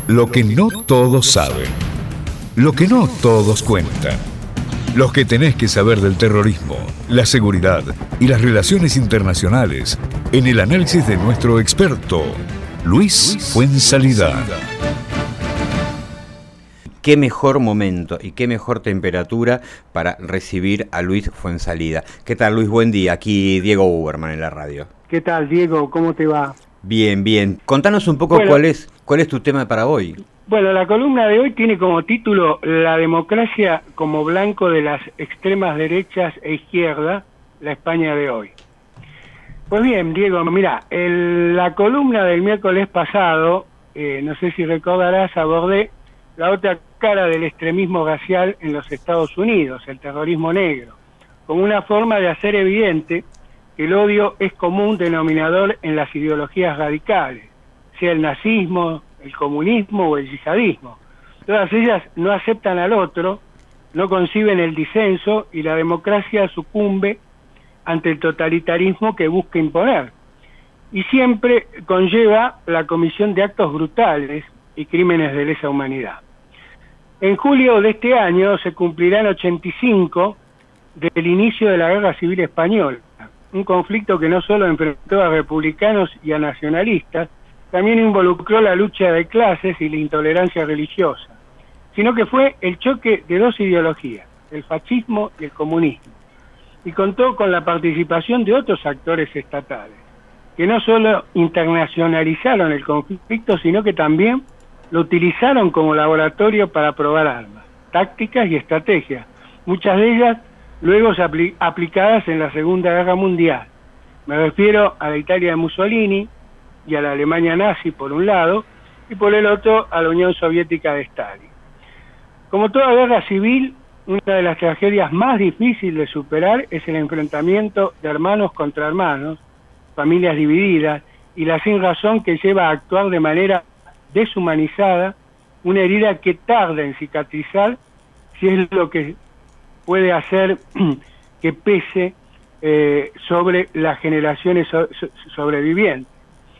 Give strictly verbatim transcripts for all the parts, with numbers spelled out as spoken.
Lo que no todos saben. Lo que no todos cuentan. Los que tenés que saber del terrorismo, la seguridad y las relaciones internacionales en el análisis de nuestro experto, Luis Fuenzalida. Qué mejor momento y qué mejor temperatura para recibir a Luis Fuenzalida. ¿Qué tal, Luis? Buen día. Aquí Diego Uberman en la radio. ¿Qué tal, Diego? ¿Cómo te va? Bien, bien. Contanos un poco bueno, cuál es cuál es tu tema para hoy. Bueno, la columna de hoy tiene como título La democracia como blanco de las extremas derechas e izquierda, la España de hoy. Pues bien, Diego, mira, el, la columna del miércoles pasado, eh, no sé si recordarás, abordé la otra cara del extremismo racial en los Estados Unidos, el terrorismo negro, como una forma de hacer evidente que el odio es común denominador en las ideologías radicales, sea el nazismo, el comunismo o el yihadismo. Todas ellas no aceptan al otro, no conciben el disenso y la democracia sucumbe ante el totalitarismo que busca imponer. Y siempre conlleva la comisión de actos brutales y crímenes de lesa humanidad. En julio de este año se cumplirán ochenta y cinco del inicio de la Guerra Civil Española, un conflicto que no solo enfrentó a republicanos y a nacionalistas, también involucró la lucha de clases y la intolerancia religiosa, sino que fue el choque de dos ideologías, el fascismo y el comunismo, y contó con la participación de otros actores estatales, que no solo internacionalizaron el conflicto, sino que también lo utilizaron como laboratorio para probar armas, tácticas y estrategias, muchas de ellas luego apl- aplicadas en la Segunda Guerra Mundial. Me refiero a la Italia de Mussolini y a la Alemania nazi por un lado, y por el otro a la Unión Soviética de Stalin. Como toda guerra civil, una de las tragedias más difíciles de superar es el enfrentamiento de hermanos contra hermanos, familias divididas, y la sinrazón que lleva a actuar de manera deshumanizada, una herida que tarda en cicatrizar, si es lo que puede hacer que pese eh, sobre las generaciones so- so- sobrevivientes.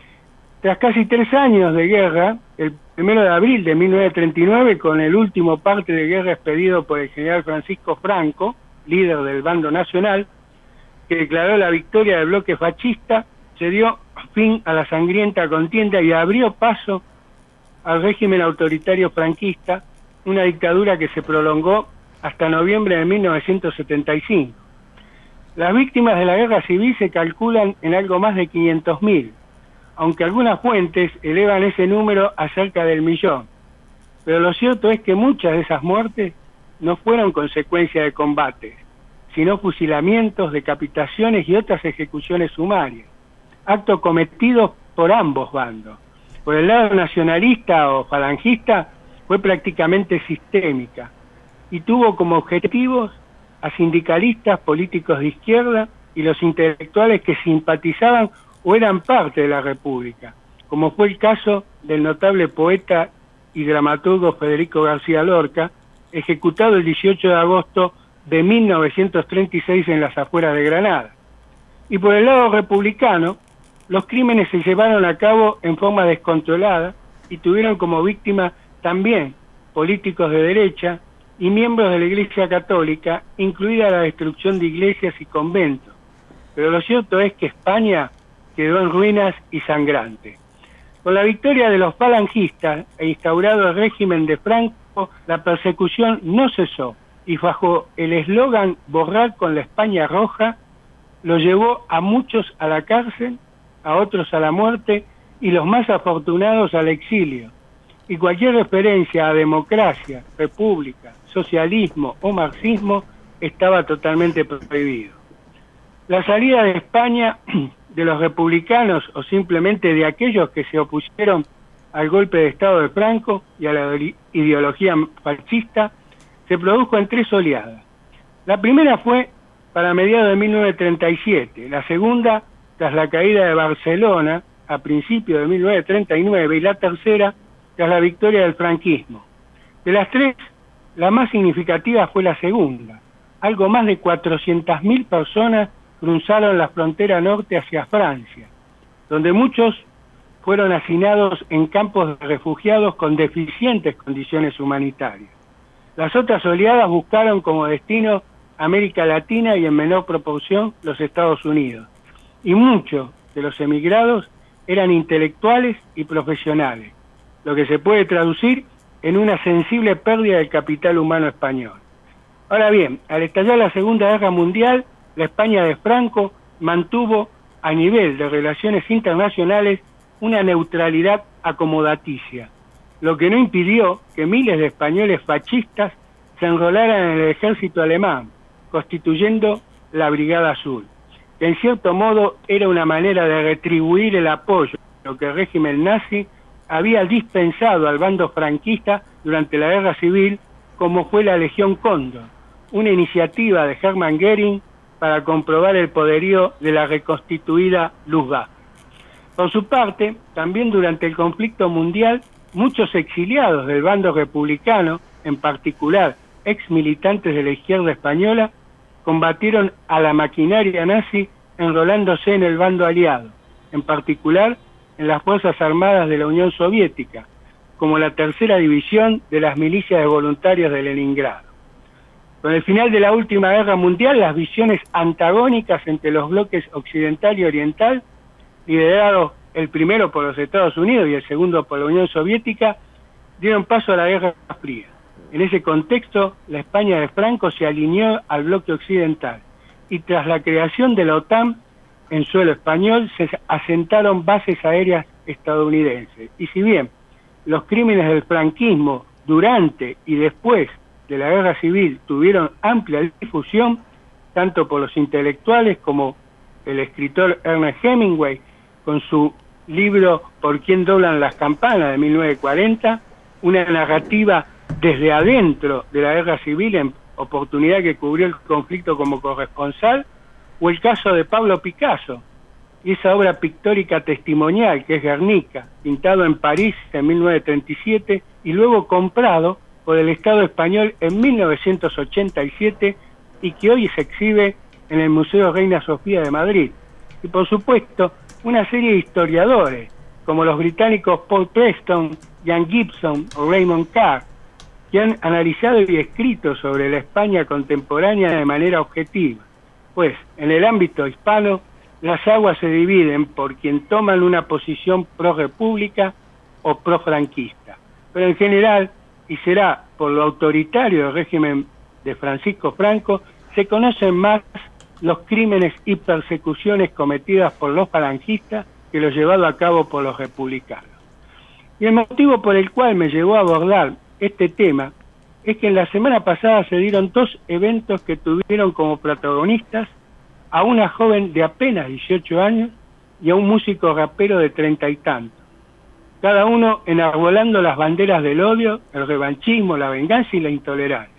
Tras casi tres años de guerra, el primero de abril de mil novecientos treinta y nueve, con el último parte de guerra expedido por el general Francisco Franco, líder del bando nacional, que declaró la victoria del bloque fascista, se dio fin a la sangrienta contienda y abrió paso al régimen autoritario franquista, una dictadura que se prolongó hasta noviembre de mil novecientos setenta y cinco. Las víctimas de la guerra civil se calculan en algo más de quinientos mil, aunque algunas fuentes elevan ese número a cerca del millón. Pero lo cierto es que muchas de esas muertes no fueron consecuencia de combates, sino fusilamientos, decapitaciones y otras ejecuciones sumarias, actos cometidos por ambos bandos. Por el lado nacionalista o falangista fue prácticamente sistémica y tuvo como objetivos a sindicalistas, políticos de izquierda y los intelectuales que simpatizaban o eran parte de la República, como fue el caso del notable poeta y dramaturgo Federico García Lorca, ejecutado el dieciocho de agosto de mil novecientos treinta y seis en las afueras de Granada. Y por el lado republicano, los crímenes se llevaron a cabo en forma descontrolada y tuvieron como víctima también políticos de derecha y miembros de la Iglesia Católica, incluida la destrucción de iglesias y conventos. Pero lo cierto es que España quedó en ruinas y sangrante. Con la victoria de los falangistas e instaurado el régimen de Franco, la persecución no cesó y bajo el eslogan "borrar con la España roja", lo llevó a muchos a la cárcel, a otros a la muerte y los más afortunados al exilio. Y cualquier referencia a democracia, república, socialismo o marxismo estaba totalmente prohibido. La salida de España de los republicanos o simplemente de aquellos que se opusieron al golpe de Estado de Franco y a la ideología fascista se produjo en tres oleadas. La primera fue para mediados de mil novecientos treinta y siete, la segunda tras la caída de Barcelona a principios de mil novecientos treinta y nueve y la tercera tras la victoria del franquismo. De las tres, la más significativa fue la segunda. Algo más de cuatrocientas mil personas cruzaron la frontera norte hacia Francia, donde muchos fueron hacinados en campos de refugiados con deficientes condiciones humanitarias. Las otras oleadas buscaron como destino América Latina y en menor proporción los Estados Unidos. Y muchos de los emigrados eran intelectuales y profesionales, lo que se puede traducir en una sensible pérdida del capital humano español. Ahora bien, al estallar la Segunda Guerra Mundial, la España de Franco mantuvo a nivel de relaciones internacionales una neutralidad acomodaticia, lo que no impidió que miles de españoles fascistas se enrolaran en el ejército alemán, constituyendo la Brigada Azul, que en cierto modo era una manera de retribuir el apoyo que el régimen nazi había dispensado al bando franquista durante la Guerra Civil, como fue la Legión Cóndor, una iniciativa de Hermann Göring para comprobar el poderío de la reconstituida Luftwaffe. Por su parte, también durante el conflicto mundial, muchos exiliados del bando republicano, en particular ex militantes de la izquierda española, combatieron a la maquinaria nazi enrolándose en el bando aliado, en particular en las Fuerzas Armadas de la Unión Soviética, como la tercera división de las milicias de voluntarios de Leningrado. Con el final de la última guerra mundial, las visiones antagónicas entre los bloques occidental y oriental, liderados el primero por los Estados Unidos y el segundo por la Unión Soviética, dieron paso a la Guerra Fría. En ese contexto, la España de Franco se alineó al bloque occidental y tras la creación de la OTAN en suelo español se asentaron bases aéreas estadounidenses. Y si bien los crímenes del franquismo durante y después de la Guerra Civil tuvieron amplia difusión, tanto por los intelectuales como el escritor Ernest Hemingway, con su libro ¿Por quién doblan las campanas?, de mil novecientos cuarenta, una narrativa desde adentro de la Guerra Civil, en oportunidad que cubrió el conflicto como corresponsal, o el caso de Pablo Picasso, y esa obra pictórica testimonial que es Guernica, pintado en París en mil novecientos treinta y siete y luego comprado por el Estado español en mil novecientos ochenta y siete y que hoy se exhibe en el Museo Reina Sofía de Madrid. Y por supuesto, una serie de historiadores, como los británicos Paul Preston, Ian Gibson o Raymond Carr, que han analizado y escrito sobre la España contemporánea de manera objetiva. Pues, en el ámbito hispano, las aguas se dividen por quien toman una posición pro-república o pro-franquista. Pero en general, y será por lo autoritario del régimen de Francisco Franco, se conocen más los crímenes y persecuciones cometidas por los falangistas que los llevados a cabo por los republicanos. Y el motivo por el cual me llevó a abordar este tema es que en la semana pasada se dieron dos eventos que tuvieron como protagonistas a una joven de apenas dieciocho años y a un músico rapero de treinta y tantos, cada uno enarbolando las banderas del odio, el revanchismo, la venganza y la intolerancia.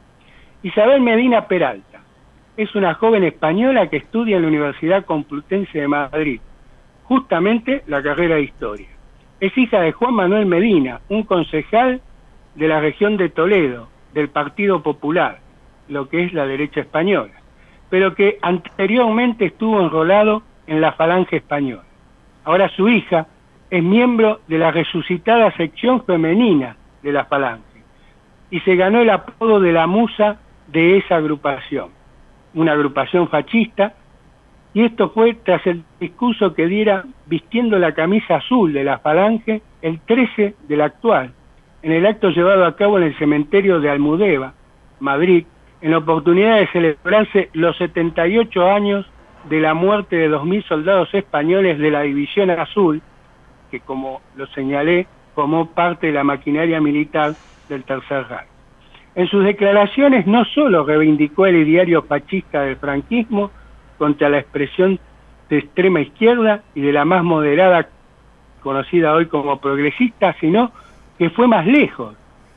Isabel Medina Peralta es una joven española que estudia en la Universidad Complutense de Madrid, justamente la carrera de Historia. Es hija de Juan Manuel Medina, un concejal de la región de Toledo, del Partido Popular, lo que es la derecha española, pero que anteriormente estuvo enrolado en la Falange Española. Ahora su hija es miembro de la resucitada sección femenina de la Falange y se ganó el apodo de la musa de esa agrupación, una agrupación fascista, y esto fue tras el discurso que diera vistiendo la camisa azul de la Falange el trece del actual, en el acto llevado a cabo en el cementerio de Almudeva, Madrid, en la oportunidad de celebrarse los setenta y ocho años de la muerte de dos mil soldados españoles de la División Azul, que como lo señalé, formó parte de la maquinaria militar del Tercer Reich. En sus declaraciones no solo reivindicó el ideario fascista del franquismo contra la expresión de extrema izquierda y de la más moderada, conocida hoy como progresista, sino que fue más lejos,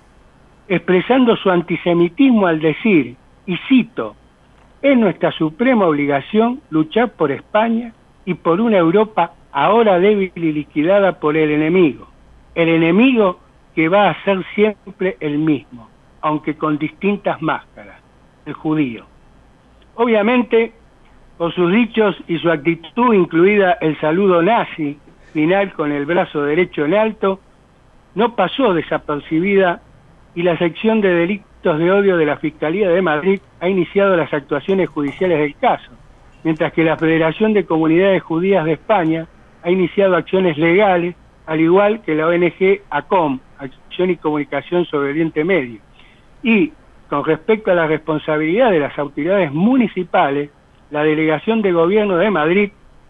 expresando su antisemitismo al decir, y cito, es nuestra suprema obligación luchar por España y por una Europa ahora débil y liquidada por el enemigo, el enemigo que va a ser siempre el mismo, aunque con distintas máscaras, el judío. Obviamente, por sus dichos y su actitud, incluida el saludo nazi, final con el brazo derecho en alto, no pasó desapercibida y la sección de delitos de odio de la Fiscalía de Madrid ha iniciado las actuaciones judiciales del caso, mientras que la Federación de Comunidades Judías de España ha iniciado acciones legales, al igual que la O N G ACOM, Acción y Comunicación sobre Oriente Medio. Y con respecto a la responsabilidad de las autoridades municipales, la Delegación de Gobierno de Madrid,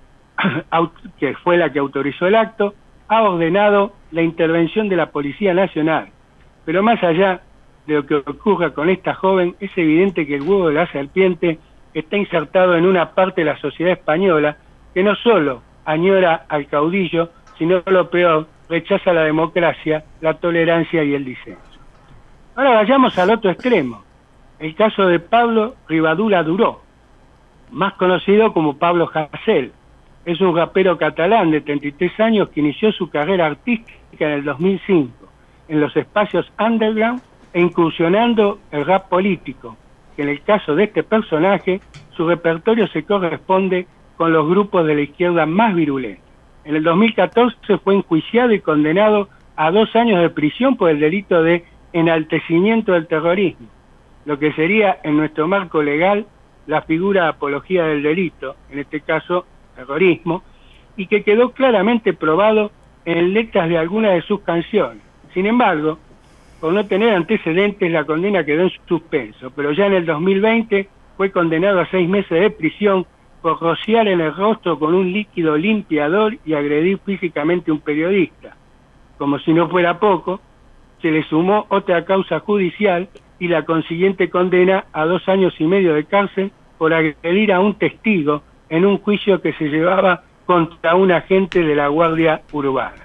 que fue la que autorizó el acto, ha ordenado la intervención de la Policía Nacional. Pero más allá de lo que ocurra con esta joven, es evidente que el huevo de la serpiente está insertado en una parte de la sociedad española que no solo añora al caudillo, sino lo peor, rechaza la democracia, la tolerancia y el disenso. Ahora vayamos al otro extremo, el caso de Pablo Ribadula Duró, más conocido como Pablo Hasél. Es un rapero catalán de treinta y tres años que inició su carrera artística en el dos mil cinco, en los espacios underground e incursionando el rap político, que en el caso de este personaje, su repertorio se corresponde con los grupos de la izquierda más virulentos. En el dos mil catorce fue enjuiciado y condenado a dos años de prisión por el delito de enaltecimiento del terrorismo, lo que sería en nuestro marco legal la figura de apología del delito, en este caso terrorismo, y que quedó claramente probado en letras de algunas de sus canciones. Sin embargo, por no tener antecedentes, la condena quedó en suspenso, pero ya en el dos mil veinte fue condenado a seis meses de prisión por rociar en el rostro con un líquido limpiador y agredir físicamente a un periodista. Como si no fuera poco, se le sumó otra causa judicial y la consiguiente condena a dos años y medio de cárcel por agredir a un testigo en un juicio que se llevaba contra un agente de la Guardia Urbana.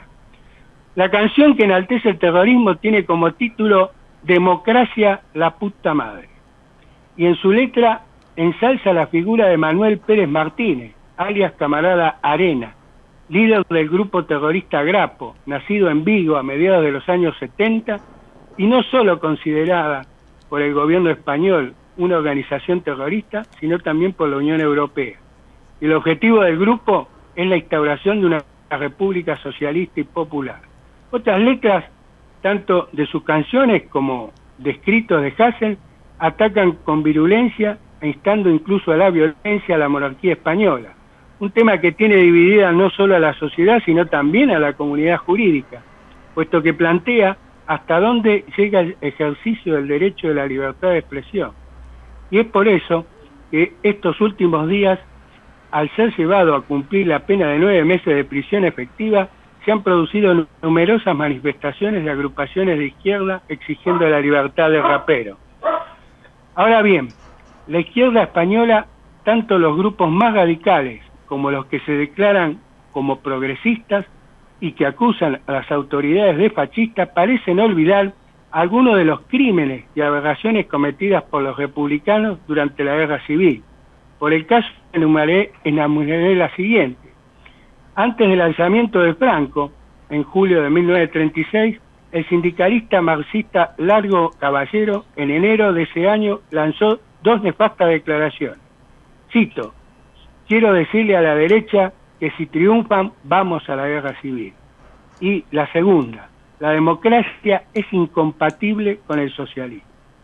La canción que enaltece el terrorismo tiene como título Democracia la puta madre, y en su letra ensalza la figura de Manuel Pérez Martínez, alias Camarada Arena, líder del grupo terrorista Grapo, nacido en Vigo a mediados de los años setenta, y no solo considerada por el gobierno español una organización terrorista, sino también por la Unión Europea. El objetivo del grupo es la instauración de una república socialista y popular. Otras letras, tanto de sus canciones como de escritos de Hasél, atacan con virulencia e instando incluso a la violencia a la monarquía española. Un tema que tiene dividida no solo a la sociedad, sino también a la comunidad jurídica, puesto que plantea hasta dónde llega el ejercicio del derecho de la libertad de expresión. Y es por eso que estos últimos días, al ser llevado a cumplir la pena de nueve meses de prisión efectiva, se han producido numerosas manifestaciones de agrupaciones de izquierda exigiendo la libertad del rapero. Ahora bien, la izquierda española, tanto los grupos más radicales como los que se declaran como progresistas y que acusan a las autoridades de fascistas, parecen olvidar algunos de los crímenes y aberraciones cometidas por los republicanos durante la Guerra Civil. Por el caso enumeré, enumeré la siguiente. Antes del lanzamiento de Franco, en julio de mil novecientos treinta y seis, el sindicalista marxista Largo Caballero, en enero de ese año, lanzó dos nefastas declaraciones. Cito: quiero decirle a la derecha que si triunfan, vamos a la guerra civil. Y la segunda, la democracia es incompatible con el socialismo.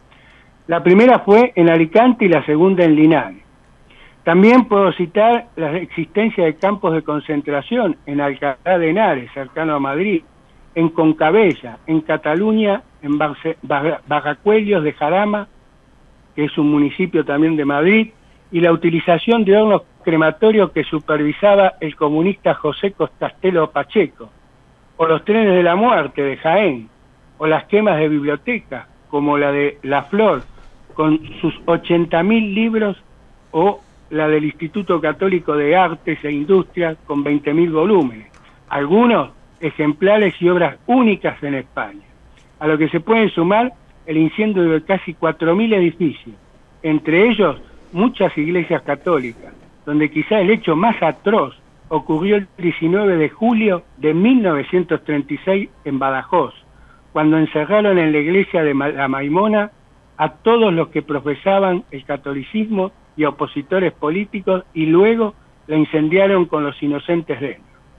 La primera fue en Alicante y la segunda en Linares. También puedo citar la existencia de campos de concentración en Alcalá de Henares, cercano a Madrid, en Concabella, en Cataluña, en Barce- Bar- Barracuellos de Jarama, que es un municipio también de Madrid, y la utilización de hornos crematorios que supervisaba el comunista José Costastelo Pacheco, o los trenes de la muerte de Jaén, o las quemas de bibliotecas, como la de La Flor, con sus ochenta mil libros, o la del Instituto Católico de Artes e Industrias, con veinte mil volúmenes, algunos ejemplares y obras únicas en España, a lo que se pueden sumar el incendio de casi cuatro mil edificios, entre ellos muchas iglesias católicas, donde quizá el hecho más atroz ocurrió el diecinueve de julio de mil novecientos treinta y seis en Badajoz, cuando encerraron en la iglesia de la Maimona a todos los que profesaban el catolicismo y opositores políticos, y luego la incendiaron con los inocentes dentro.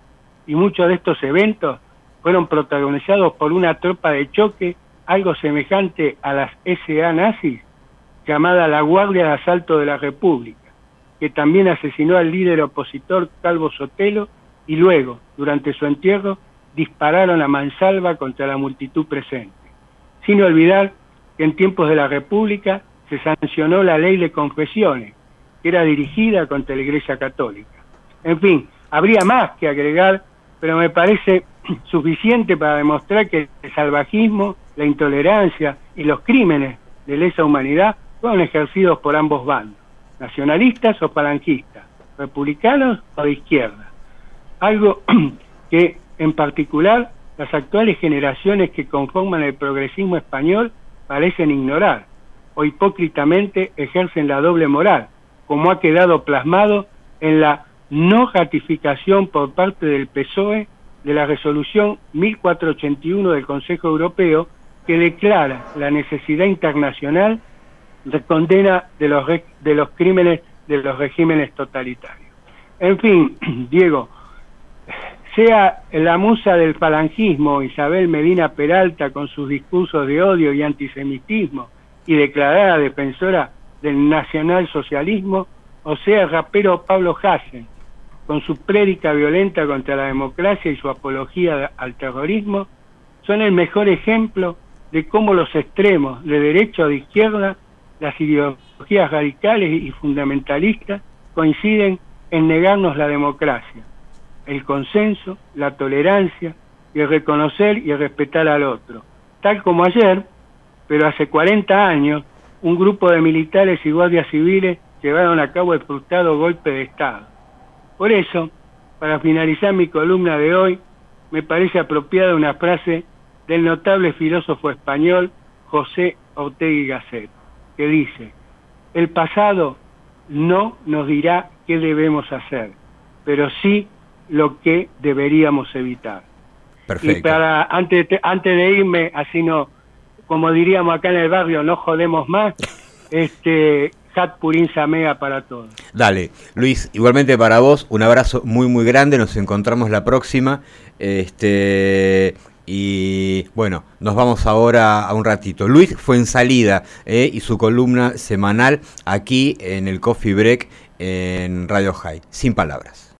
y muchos de estos eventos fueron protagonizados por una tropa de choque, algo semejante a las ese a nazis, llamada la Guardia de Asalto de la República, que también asesinó al líder opositor Calvo Sotelo y luego, durante su entierro, dispararon a mansalva contra la multitud presente. Sin olvidar que en tiempos de la República se sancionó la ley de confesiones, que era dirigida contra la Iglesia Católica. En fin, habría más que agregar, pero me parece suficiente para demostrar que el salvajismo, la intolerancia y los crímenes de lesa humanidad fueron ejercidos por ambos bandos, nacionalistas o falangistas, republicanos o de izquierda. Algo que, en particular, las actuales generaciones que conforman el progresismo español parecen ignorar, o hipócritamente ejercen la doble moral, como ha quedado plasmado en la no ratificación por parte del P S O E de la resolución mil cuatrocientos ochenta y uno del Consejo Europeo, que declara la necesidad internacional de condena de los, de los crímenes de los regímenes totalitarios. En fin, Diego, sea la musa del falangismo Isabel Medina Peralta con sus discursos de odio y antisemitismo y declarada defensora del nacionalsocialismo, o sea el rapero Pablo Hasél con su prédica violenta contra la democracia y su apología al terrorismo, son el mejor ejemplo de cómo los extremos de derecha o de izquierda, las ideologías radicales y fundamentalistas, coinciden en negarnos la democracia, el consenso, la tolerancia y el reconocer y el respetar al otro. Tal como ayer, pero hace cuarenta años, un grupo de militares y guardias civiles llevaron a cabo el frustrado golpe de Estado. Por eso, para finalizar mi columna de hoy, me parece apropiada una frase del notable filósofo español José Ortega y Gasset, que dice: el pasado no nos dirá qué debemos hacer, pero sí lo que deberíamos evitar. Perfecto. Y para antes de, antes de irme, así no, como diríamos acá en el barrio, no jodemos más, este Hat Purín Samea para todos. Dale, Luis, igualmente para vos, un abrazo muy muy grande, nos encontramos la próxima, este y bueno, nos vamos ahora a un ratito. Luis Fuenzalida eh, y su columna semanal aquí en el Coffee Break en Radio High, sin palabras.